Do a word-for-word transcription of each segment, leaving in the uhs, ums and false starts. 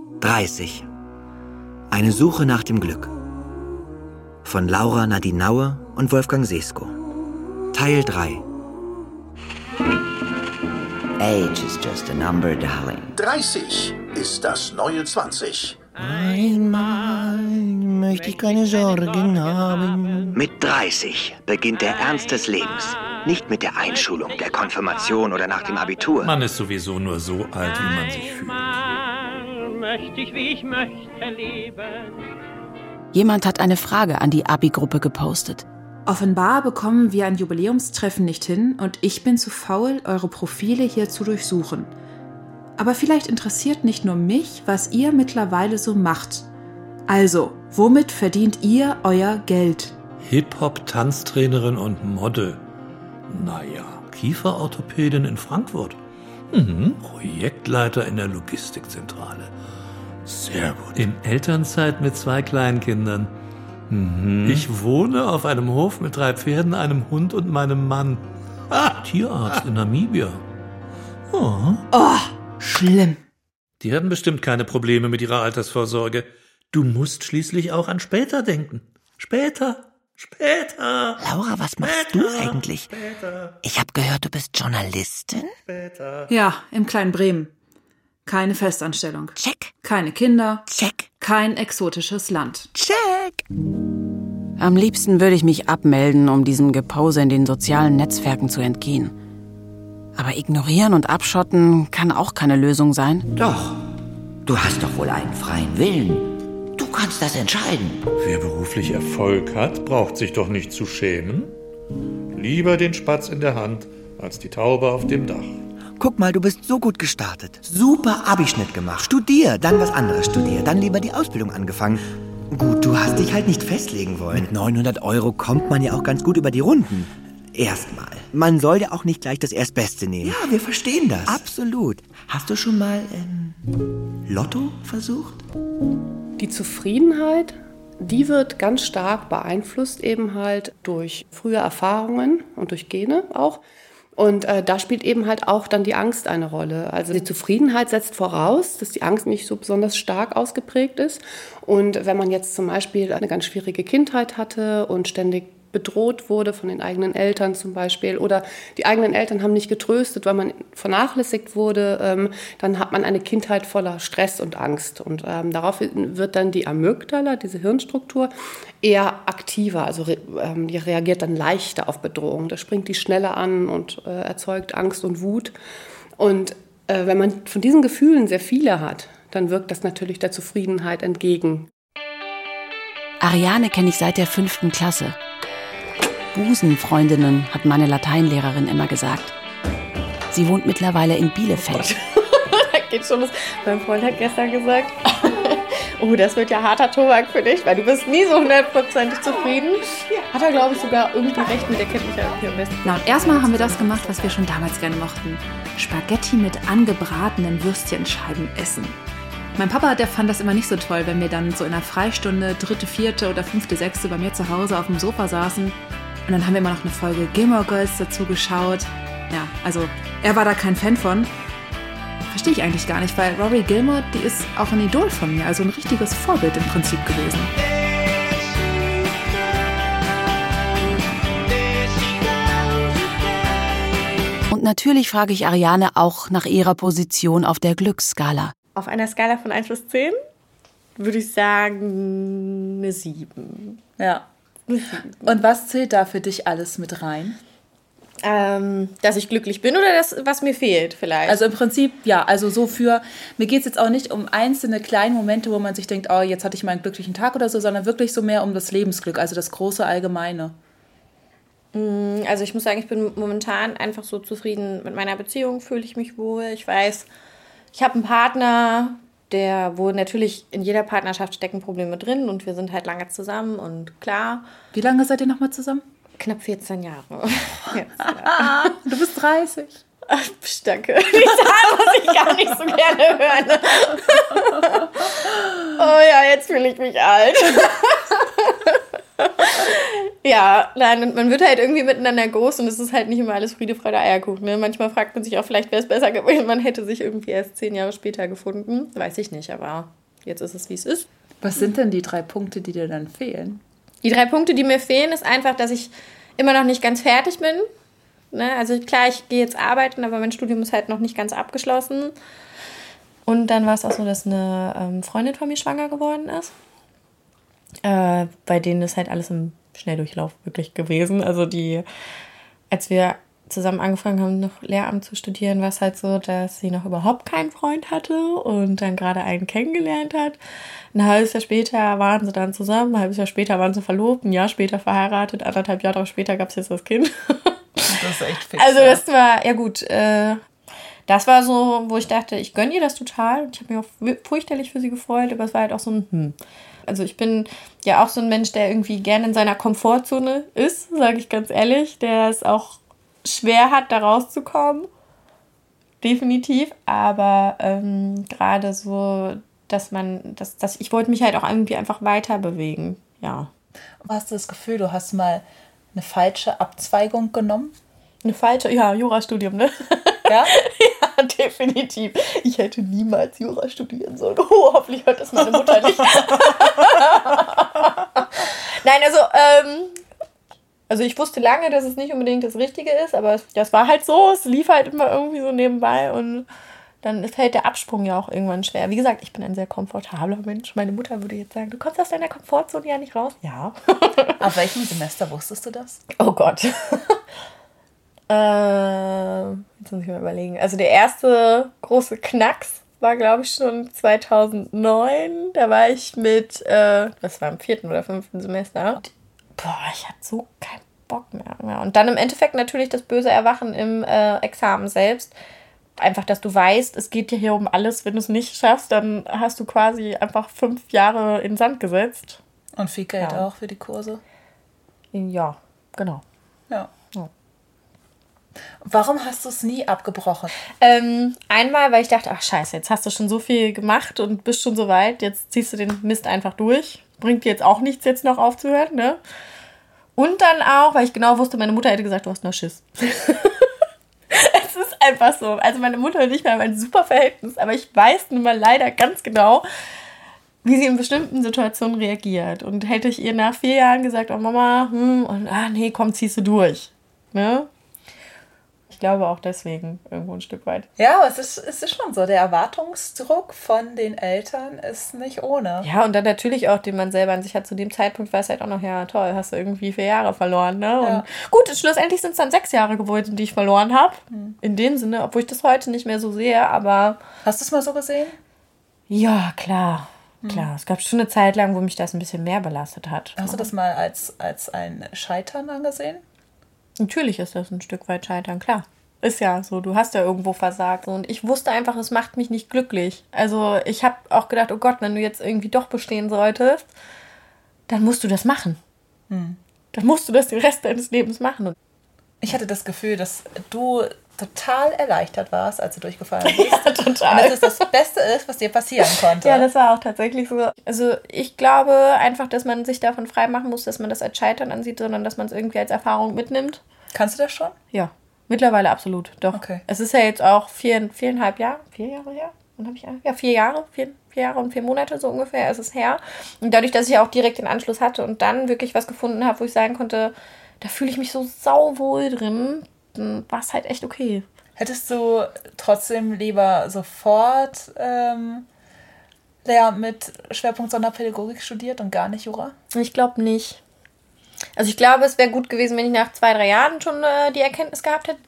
dreißig. Eine Suche nach dem Glück. Von Laura Nadine Naue und Wolfgang Sesko. Teil drei. Age is just a number, darling. dreißig ist das neue zwanzig. Einmal möchte ich keine Sorgen haben. Mit dreißig beginnt der Ernst des Lebens. Nicht mit der Einschulung, der Konfirmation oder nach dem Abitur. Man ist sowieso nur so alt, wie man sich fühlt. Möchte ich, wie ich möchte leben. Jemand hat eine Frage an die Abi-Gruppe gepostet. Offenbar bekommen wir ein Jubiläumstreffen nicht hin und ich bin zu faul, eure Profile hier zu durchsuchen. Aber vielleicht interessiert nicht nur mich, was ihr mittlerweile so macht. Also, womit verdient ihr euer Geld? Hip-Hop-Tanztrainerin und Model. Naja, Kieferorthopädin in Frankfurt. Mhm. Projektleiter in der Logistikzentrale. Sehr gut. In Elternzeit mit zwei Kleinkindern. Mhm. Ich wohne auf einem Hof mit drei Pferden, einem Hund und meinem Mann. Ah, Tierarzt ah. in Namibia. Oh. Oh, schlimm. Die haben bestimmt keine Probleme mit ihrer Altersvorsorge. Du musst schließlich auch an später denken. Später. Später. Laura, was machst Später. du eigentlich? Später. Ich habe gehört, du bist Journalistin? Später. Ja, im kleinen Bremen. Keine Festanstellung. Check. Keine Kinder. Check. Kein exotisches Land. Check. Am liebsten würde ich mich abmelden, um diesem Gepose in den sozialen Netzwerken zu entgehen. Aber ignorieren und abschotten kann auch keine Lösung sein. Doch, du hast doch wohl einen freien Willen. Du kannst das entscheiden. Wer beruflich Erfolg hat, braucht sich doch nicht zu schämen. Lieber den Spatz in der Hand, als die Taube auf dem Dach. Guck mal, du bist so gut gestartet. Super Abischnitt gemacht. Studier, dann was anderes studier, dann lieber die Ausbildung angefangen. Gut, du hast dich halt nicht festlegen wollen. Mit neunhundert Euro kommt man ja auch ganz gut über die Runden. Erstmal. Man soll ja auch nicht gleich das Erstbeste nehmen. Ja, wir verstehen das. Absolut. Hast du schon mal ähm, Lotto versucht? Die Zufriedenheit, die wird ganz stark beeinflusst eben halt durch frühe Erfahrungen und durch Gene auch. Und äh, da spielt eben halt auch dann die Angst eine Rolle. Also die Zufriedenheit setzt voraus, dass die Angst nicht so besonders stark ausgeprägt ist. Und wenn man jetzt zum Beispiel eine ganz schwierige Kindheit hatte und ständig bedroht wurde von den eigenen Eltern zum Beispiel oder die eigenen Eltern haben nicht getröstet, weil man vernachlässigt wurde, ähm, dann hat man eine Kindheit voller Stress und Angst. Und ähm, darauf wird dann die Amygdala, diese Hirnstruktur, eher aktiver, also re- ähm, die reagiert dann leichter auf Bedrohung. Da springt die schneller an und äh, erzeugt Angst und Wut. Und äh, wenn man von diesen Gefühlen sehr viele hat, dann wirkt das natürlich der Zufriedenheit entgegen. Ariane kenne ich seit der fünften Klasse. Busenfreundinnen, hat meine Lateinlehrerin immer gesagt. Sie wohnt mittlerweile in Bielefeld. Da geht schon los. Mein Freund hat gestern gesagt, oh, das wird ja harter Tobak für dich, weil du bist nie so hundertprozentig zufrieden. Hat er, glaube ich, sogar irgendwie recht mit, der kennt mich ja irgendwie am besten. Na, und erstmal haben wir das gemacht, was wir schon damals gerne mochten. Spaghetti mit angebratenen Würstchenscheiben essen. Mein Papa, der fand das immer nicht so toll, wenn wir dann so in einer Freistunde, dritte, vierte oder fünfte, sechste bei mir zu Hause auf dem Sofa saßen. Und dann haben wir immer noch eine Folge Gilmore Girls dazu geschaut. Ja, also er war da kein Fan von. Verstehe ich eigentlich gar nicht, weil Rory Gilmore, die ist auch ein Idol von mir, also ein richtiges Vorbild im Prinzip gewesen. Und natürlich frage ich Ariane auch nach ihrer Position auf der Glücksskala. Auf einer Skala von eins bis zehn würde ich sagen eine sieben. Ja. Und was zählt da für dich alles mit rein? Ähm, dass ich glücklich bin oder das, was mir fehlt vielleicht? Also im Prinzip, ja, also so für, mir geht es jetzt auch nicht um einzelne kleine Momente, wo man sich denkt, oh, jetzt hatte ich mal einen glücklichen Tag oder so, sondern wirklich so mehr um das Lebensglück, also das große Allgemeine. Also ich muss sagen, ich bin momentan einfach so zufrieden mit meiner Beziehung, fühle ich mich wohl. Ich weiß, ich habe einen Partner, der, wo natürlich in jeder Partnerschaft stecken Probleme drin und wir sind halt lange zusammen und klar. Wie lange seid ihr nochmal zusammen? Knapp vierzehn Jahre. Jetzt, ja. Du bist dreißig. Ach, danke. Die Zahl muss ich gar nicht so gerne hören. Oh ja, jetzt fühle ich mich alt. Ja, nein, man wird halt irgendwie miteinander groß und es ist halt nicht immer alles Friede, Freude, Eierkuchen. Ne? Manchmal fragt man sich auch, vielleicht wäre es besser gewesen, man hätte sich irgendwie erst zehn Jahre später gefunden. Weiß ich nicht, aber jetzt ist es, wie es ist. Was sind denn die drei Punkte, die dir dann fehlen? Die drei Punkte, die mir fehlen, ist einfach, dass ich immer noch nicht ganz fertig bin. Ne? Also klar, ich gehe jetzt arbeiten, aber mein Studium ist halt noch nicht ganz abgeschlossen. Und dann war es auch so, dass eine ähm, Freundin von mir schwanger geworden ist. Äh, bei denen ist halt alles im Schnelldurchlauf wirklich gewesen. Also die, als wir zusammen angefangen haben, noch Lehramt zu studieren, war es halt so, dass sie noch überhaupt keinen Freund hatte und dann gerade einen kennengelernt hat. Ein halbes Jahr später waren sie dann zusammen, ein halbes Jahr später waren sie verlobt, ein Jahr später verheiratet, anderthalb Jahre später gab es jetzt das Kind. Das ist echt fix. Also das war, ja gut, äh, das war so, wo ich dachte, ich gönne ihr das total. Ich habe mich auch fürchterlich für sie gefreut, aber es war halt auch so ein Hm. Also ich bin ja auch so ein Mensch, der irgendwie gerne in seiner Komfortzone ist, sage ich ganz ehrlich, der es auch schwer hat, da rauszukommen. Definitiv. Aber ähm, gerade so, dass man, dass, dass ich wollte mich halt auch irgendwie einfach weiter bewegen. Ja. Hast du das Gefühl, du hast mal eine falsche Abzweigung genommen? Eine falsche, ja, Jurastudium, ne? Ja? Ja, definitiv. Ich hätte niemals Jura studieren sollen. Oh, hoffentlich hört das meine Mutter nicht. Nein, also, ähm, also ich wusste lange, dass es nicht unbedingt das Richtige ist, aber es, das war halt so, es lief halt immer irgendwie so nebenbei und dann fällt der Absprung ja auch irgendwann schwer. Wie gesagt, ich bin ein sehr komfortabler Mensch. Meine Mutter würde jetzt sagen, du kommst aus deiner Komfortzone ja nicht raus. Ja. Ab welchem Semester wusstest du das? Oh Gott. äh, jetzt muss ich mal überlegen. Also der erste große Knacks war, glaube ich, schon zweitausendneun. Da war ich mit, äh, das war im vierten oder fünften Semester. Und, boah, ich hatte so keinen Bock mehr. Und dann im Endeffekt natürlich das böse Erwachen im äh, Examen selbst. Einfach, dass du weißt, es geht dir hier um alles. Wenn du es nicht schaffst, dann hast du quasi einfach fünf Jahre in den Sand gesetzt. Und viel Geld ja. auch für die Kurse. Ja, genau. Ja. ja. Warum hast du es nie abgebrochen? Ähm, einmal, weil ich dachte, ach scheiße, jetzt hast du schon so viel gemacht und bist schon so weit, jetzt ziehst du den Mist einfach durch. Bringt dir jetzt auch nichts, jetzt noch aufzuhören, ne? Und dann auch, weil ich genau wusste, meine Mutter hätte gesagt, du hast noch Schiss. Es ist einfach so. Also meine Mutter und ich haben ein super Verhältnis, aber ich weiß nun mal leider ganz genau, wie sie in bestimmten Situationen reagiert. Und hätte ich ihr nach vier Jahren gesagt, oh Mama, hm, und ah nee, komm, ziehst du durch. Ne? Ich glaube auch deswegen irgendwo ein Stück weit. Ja, aber es ist, es ist schon so, der Erwartungsdruck von den Eltern ist nicht ohne. Ja, und dann natürlich auch, den man selber an sich hat. Zu dem Zeitpunkt war es halt auch noch, ja toll, hast du irgendwie vier Jahre verloren. Ne? Ja. Und gut, schlussendlich sind es dann sechs Jahre geworden, die ich verloren habe. Mhm. In dem Sinne, obwohl ich das heute nicht mehr so sehe, aber... Hast du es mal so gesehen? Ja, klar. Klar, es gab schon eine Zeit lang, wo mich das ein bisschen mehr belastet hat. Hast du das mal als, als ein Scheitern angesehen? Natürlich ist das ein Stück weit Scheitern, klar. Ist ja so, du hast ja irgendwo versagt. Und ich wusste einfach, es macht mich nicht glücklich. Also ich habe auch gedacht, oh Gott, wenn du jetzt irgendwie doch bestehen solltest, dann musst du das machen. Hm. Dann musst du das den Rest deines Lebens machen. Ich hatte das Gefühl, dass du total erleichtert warst, als du durchgefallen bist. Ja, total. Und dass es das Beste ist, was dir passieren konnte. Ja, das war auch tatsächlich so. Also ich glaube einfach, dass man sich davon frei machen muss, dass man das als Scheitern ansieht, sondern dass man es irgendwie als Erfahrung mitnimmt. Kannst du das schon? Ja, mittlerweile absolut, doch. Okay. Es ist ja jetzt auch vier, viereinhalb Jahre, vier Jahre her? Wann habe ich Ja, vier Jahre, vier, vier Jahre und vier Monate so ungefähr ist es her. Und dadurch, dass ich auch direkt den Anschluss hatte und dann wirklich was gefunden habe, wo ich sagen konnte, da fühle ich mich so sauwohl drin, war es halt echt okay. Hättest du trotzdem lieber sofort ähm, Lehramt mit Schwerpunkt Sonderpädagogik studiert und gar nicht Jura? Ich glaube nicht. Also ich glaube, es wäre gut gewesen, wenn ich nach zwei, drei Jahren schon äh, die Erkenntnis gehabt hätte.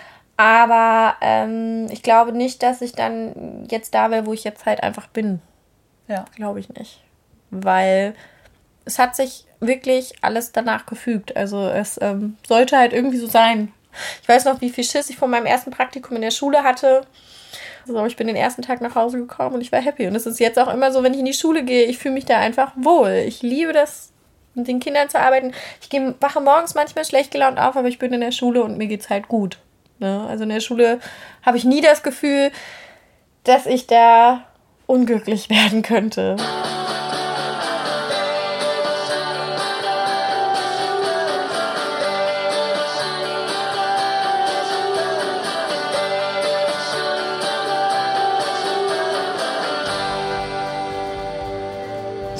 Aber ähm, ich glaube nicht, dass ich dann jetzt da wäre, wo ich jetzt halt einfach bin. Ja. Glaube ich nicht. Weil es hat sich wirklich alles danach gefügt. Also es ähm, sollte halt irgendwie so sein. Ich weiß noch, wie viel Schiss ich von meinem ersten Praktikum in der Schule hatte. Also ich bin den ersten Tag nach Hause gekommen und ich war happy. Und es ist jetzt auch immer so, wenn ich in die Schule gehe, ich fühle mich da einfach wohl. Ich liebe das, mit den Kindern zu arbeiten. Ich gehe, wache morgens manchmal schlecht gelaunt auf, aber ich bin in der Schule und mir geht's halt gut. Ne? Also in der Schule habe ich nie das Gefühl, dass ich da unglücklich werden könnte.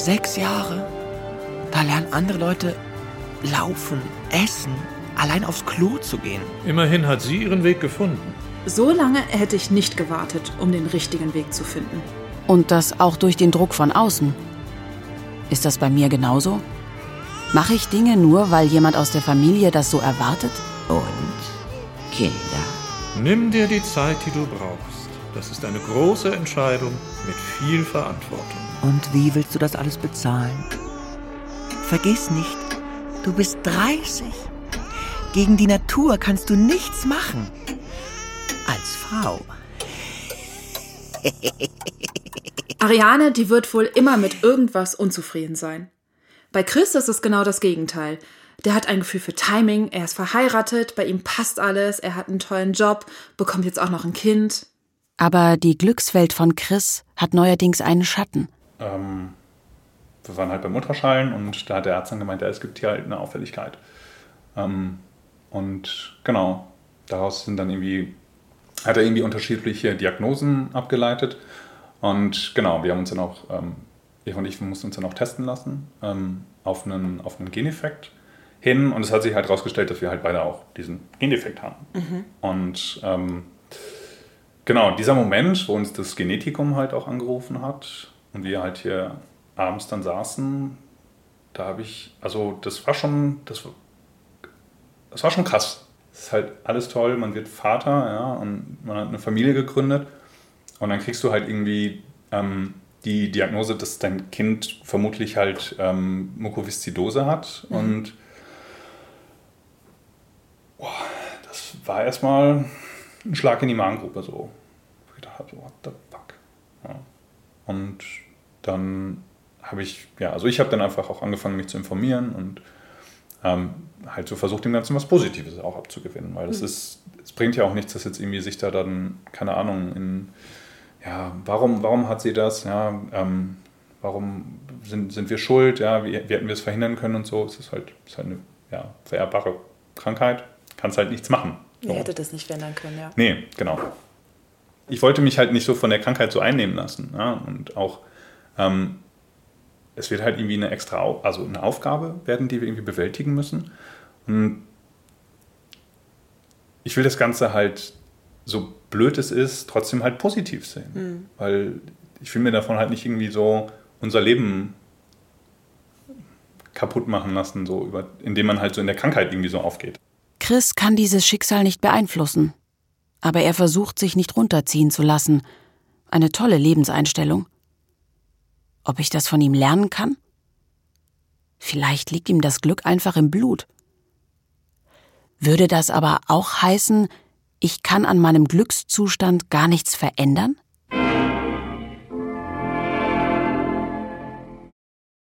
Sechs Jahre? Da lernen andere Leute laufen, essen, allein aufs Klo zu gehen. Immerhin hat sie ihren Weg gefunden. So lange hätte ich nicht gewartet, um den richtigen Weg zu finden. Und das auch durch den Druck von außen. Ist das bei mir genauso? Mache ich Dinge nur, weil jemand aus der Familie das so erwartet? Und Kinder? Nimm dir die Zeit, die du brauchst. Das ist eine große Entscheidung mit viel Verantwortung. Und wie willst du das alles bezahlen? Vergiss nicht, du bist dreißig. Gegen die Natur kannst du nichts machen. Als Frau. Ariane, die wird wohl immer mit irgendwas unzufrieden sein. Bei Chris ist es genau das Gegenteil. Der hat ein Gefühl für Timing, er ist verheiratet, bei ihm passt alles, er hat einen tollen Job, bekommt jetzt auch noch ein Kind. Aber die Glückswelt von Chris hat neuerdings einen Schatten. Ähm, wir waren halt beim Ultraschallen und da hat der Arzt dann gemeint, ja, es gibt hier halt eine Auffälligkeit. Ähm, und genau, daraus sind dann irgendwie, hat er irgendwie unterschiedliche Diagnosen abgeleitet. Und genau, wir haben uns dann auch, ähm, Eva und ich mussten uns dann auch testen lassen ähm, auf einen, auf einen Gendefekt hin. Und es hat sich halt herausgestellt, dass wir halt beide auch diesen Gendefekt haben. Mhm. Und ähm, genau, dieser Moment, wo uns das Genetikum halt auch angerufen hat und wir halt hier abends dann saßen, da habe ich, also das war schon, das, das war schon krass. Es ist halt alles toll, man wird Vater, ja, und man hat eine Familie gegründet und dann kriegst du halt irgendwie ähm, die Diagnose, dass dein Kind vermutlich halt ähm, Mukoviszidose hat mhm. und boah, das war erstmal ein Schlag in die Magengrube so. Ich dachte so, what the fuck. Ja. Und dann habe ich, ja, also ich habe dann einfach auch angefangen, mich zu informieren und ähm, halt so versucht, dem Ganzen was Positives auch abzugewinnen, weil das mhm. ist, es bringt ja auch nichts, dass jetzt irgendwie sich da dann, keine Ahnung, in, ja, warum, warum hat sie das, ja, ähm, warum sind, sind wir schuld, ja, wie, wie hätten wir es verhindern können und so, es ist halt, es ist halt eine, ja, vererbbare Krankheit, kannst halt nichts machen. So. Ihr hättet das nicht verändern können, ja. Nee, genau. Ich wollte mich halt nicht so von der Krankheit so einnehmen lassen, ja, und auch, ähm, es wird halt irgendwie eine extra, also eine Aufgabe werden, die wir irgendwie bewältigen müssen. Und ich will das Ganze halt, so blöd es ist, trotzdem halt positiv sehen. Mhm. Weil ich will mir davon halt nicht irgendwie so unser Leben kaputt machen lassen, so über, indem man halt so in der Krankheit irgendwie so aufgeht. Chris kann dieses Schicksal nicht beeinflussen. Aber er versucht, sich nicht runterziehen zu lassen. Eine tolle Lebenseinstellung. Ob ich das von ihm lernen kann? Vielleicht liegt ihm das Glück einfach im Blut. Würde das aber auch heißen, ich kann an meinem Glückszustand gar nichts verändern?